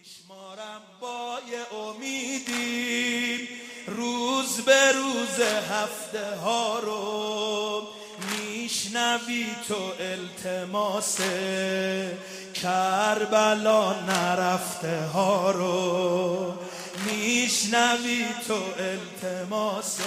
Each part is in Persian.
میشمارم با یه امیدی روز به روز هفته ها رو میشنوی تو التماس کربلا نرفته ها رو میشنوی تو التماس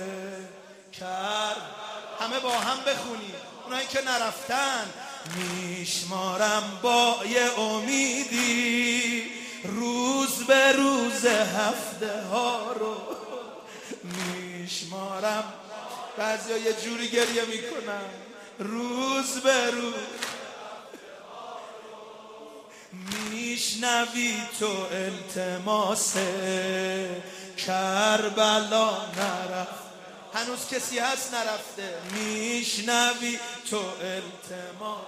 همه با هم بخونی اونایی که نرفتن. میشمارم با یه امیدی روز به روز هفته ها رو میشمارم. بعضی ها یه جوری گریه میکنن روز به روز میشنوی تو التماس کربلا نرفت. هنوز کسی هست نرفته. میشنوی تو التماس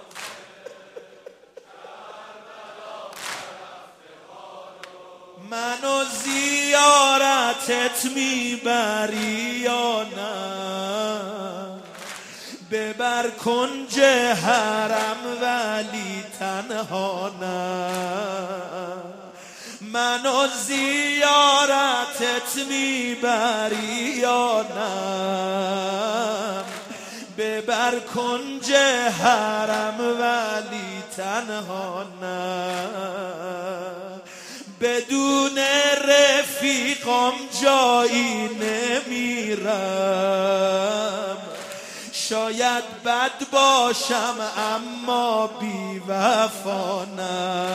منو زیارتت میبری یا نه؟ ببر کنج حرم ولی تنها نه. منو زیارتت میبری یا نه؟ ببر کنج حرم ولی تنها نه. بدون رفیقم جایی نمیرم. شاید بد باشم اما بی وفا نه.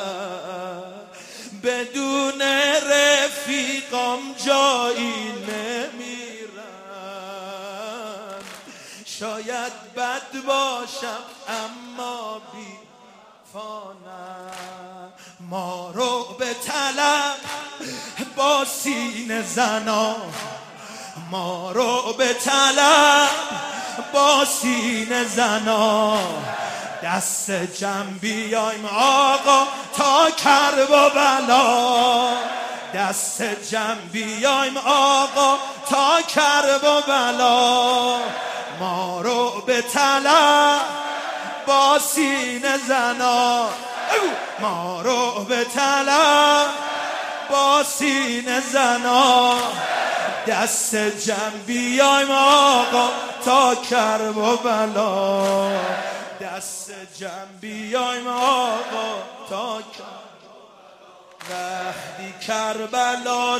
بدون رفیقم جایی نمیرم. شاید بد باشم اما بی وفا نه. ما رو به طلب با سینه زنا، ما رو به طلب با سینه زنا. دست جمع بیایم آقا تا کرب و بلا. دست جمع بیایم آقا تا کرب و بلا. ما رو به طلب با سینه زنا، ما رو به طلب با سینه زنا. دست جمع بیایم آقا تا کرب و بلا. دست جمع بیایم آقا تا وقتی کربلا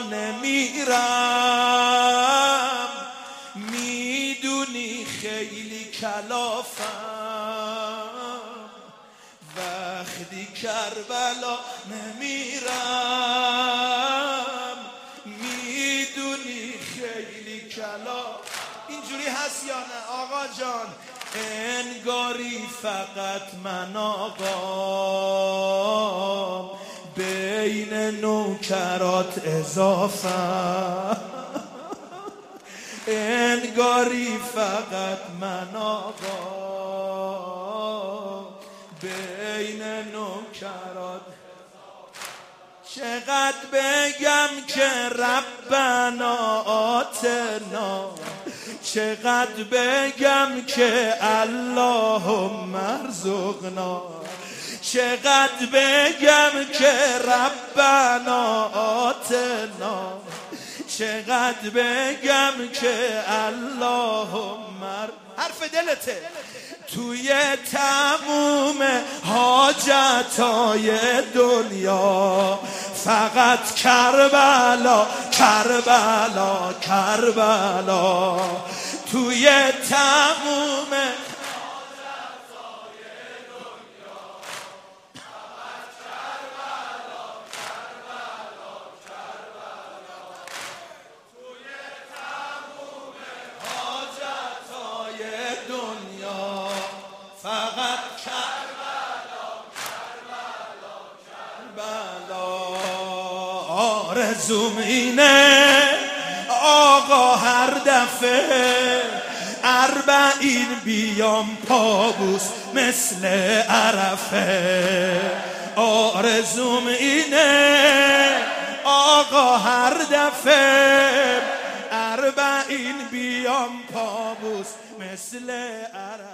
نمیرم میدونی خیلی کلافم. وقتی کربلا نمیرم میدونی خیلی کلاف. اینجوری هست یا نه آقا جان؟ انگاری فقط من آقا بین نوکرات اضافه. انگاری فقط من آقا بین نوکرات. چقدر بگم که ربنا آتنا، چقدر بگم که اللهم ارزقنا، چقدر بگم که ربنا آتنا، چقدر بگم که اللهم حرف دلته. توی تموم حاجتای دنیا فقط کربلا کربلا کربلا. توی تموم حاجتای دنیا فقط کربلا کربلا کربلا. توی تموم حاجتای دنیا فقط کربلا کربلا کربلا. آرزوم اینه آقا هر دفعه اربعین بیام پابوس مثل عرفه. آرزوم اینه آقا هر دفعه اربعین بیام پابوس مثل عرفه.